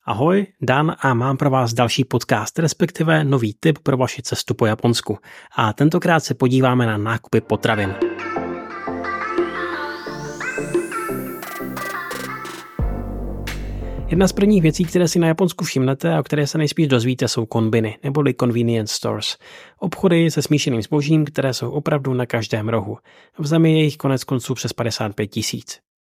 Ahoj, Dan a mám pro vás další podcast, respektive nový tip pro vaši cestu po Japonsku. A tentokrát se podíváme na nákupy potravin. Jedna z prvních věcí, které si na Japonsku všimnete a o které se nejspíš dozvíte, jsou konbiny, neboli convenience stores. Obchody se smíšeným zbožím, které jsou opravdu na každém rohu. V zemi je jich konec konců přes 55 000.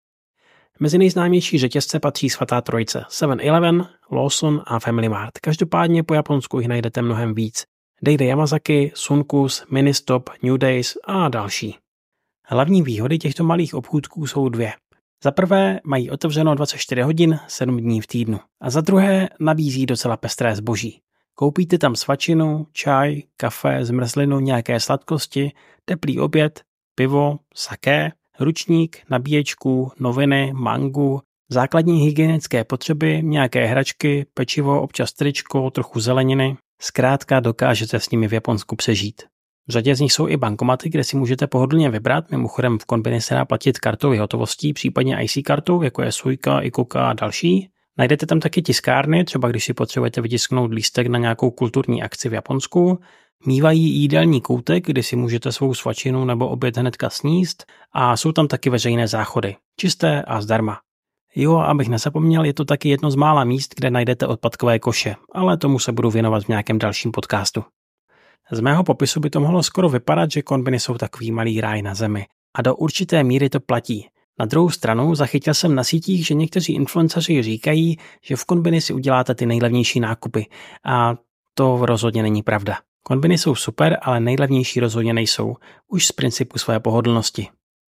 Mezi nejznámější řetězce patří svatá trojice 7-Eleven, Lawson a Family Mart. Každopádně po Japonsku jich najdete mnohem víc. Dejde Yamazaki, Sunkus, Ministop, New Days a další. Hlavní výhody těchto malých obchůdků jsou dvě. Za prvé mají otevřeno 24 hodin, 7 dní v týdnu. A za druhé nabízí docela pestré zboží. Koupíte tam svačinu, čaj, kafe, zmrzlinu, nějaké sladkosti, teplý oběd, pivo, saké, ručník, nabíječku, noviny, mangu, základní hygienické potřeby, nějaké hračky, pečivo, občas tričko, trochu zeleniny. Zkrátka dokážete s nimi v Japonsku přežít. V řadě z nich jsou i bankomaty, kde si můžete pohodlně vybrat, mimochodem v konbini se dá platit kartou hotovostí, případně IC kartou, jako je Suica, Ikoka a další. Najdete tam taky tiskárny, třeba když si potřebujete vytisknout lístek na nějakou kulturní akci v Japonsku. Mívají jídelní koutek, kdy si můžete svou svačinu nebo oběd hnedka sníst a jsou tam taky veřejné záchody, čisté a zdarma. Jo, abych nezapomněl, je to taky jedno z mála míst, kde najdete odpadkové koše, ale tomu se budu věnovat v nějakém dalším podcastu. Z mého popisu by to mohlo skoro vypadat, že konbiny jsou takový malý ráj na zemi. A do určité míry to platí. Na druhou stranu zachytil jsem na sítích, že někteří influenceři říkají, že v konbiny si uděláte ty nejlevnější nákupy. A to rozhodně není pravda. Konbiny jsou super, ale nejlevnější rozhodně nejsou. Už z principu své pohodlnosti.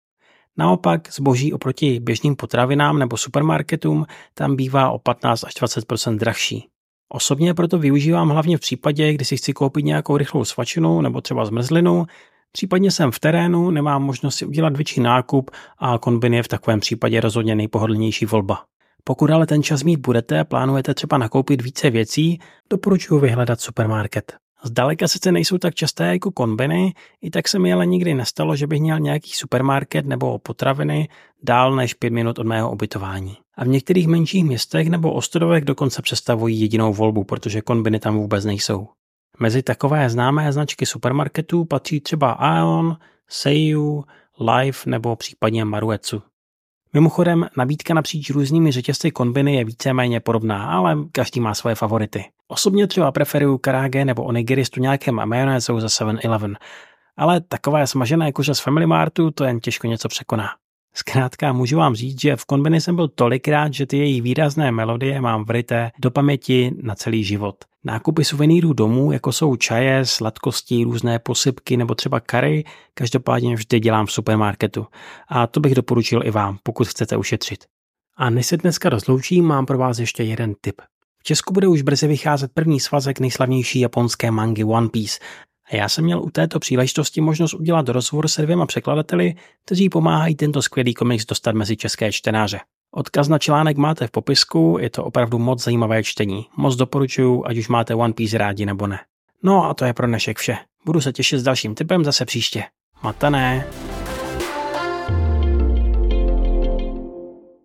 Naopak zboží oproti běžným potravinám nebo supermarketům tam bývá o 15 až 20% drahší. Osobně proto využívám hlavně v případě, kdy si chci koupit nějakou rychlou svačinu nebo třeba zmrzlinu, případně jsem v terénu, nemám možnost si udělat větší nákup a konbin je v takovém případě rozhodně nejpohodlnější volba. Pokud ale ten čas mít budete a plánujete třeba nakoupit více věcí, doporučuji vyhledat supermarket. Zdaleka sice nejsou tak časté jako konbiny, i tak se mi ale nikdy nestalo, že bych měl nějaký supermarket nebo potraviny dál než 5 minut od mého ubytování. A v některých menších městech nebo ostrovech dokonce představují jedinou volbu, protože konbiny tam vůbec nejsou. Mezi takové známé značky supermarketů patří třeba Aeon, Seiyu, Life nebo případně Maruetsu. Mimochodem, nabídka napříč různými řetězci konbiny je víceméně podobná, ale každý má svoje favority. Osobně třeba preferuju karage nebo onigiri s tuňákem a majonézou za 7-Eleven, ale takové smažené kuře z Family Martu to jen těžko něco překoná. Zkrátka můžu vám říct, že v konbini jsem byl tolikrát, že ty její výrazné melodie mám vryté do paměti na celý život. Nákupy suvenýrů domů, jako jsou čaje, sladkosti, různé posypky nebo třeba curry, každopádně vždy dělám v supermarketu. A to bych doporučil i vám, pokud chcete ušetřit. A než se dneska rozloučím, mám pro vás ještě jeden tip. V Česku bude už brzy vycházet první svazek nejslavnější japonské mangy One Piece. A já jsem měl u této příležitosti možnost udělat rozhovor se 2 překladateli, kteří pomáhají tento skvělý komiks dostat mezi české čtenáře. Odkaz na článek máte v popisku, je to opravdu moc zajímavé čtení. Moc doporučuju, ať už máte One Piece rádi nebo ne. No a to je pro dnešek vše. Budu se těšit s dalším tipem zase příště. Matané!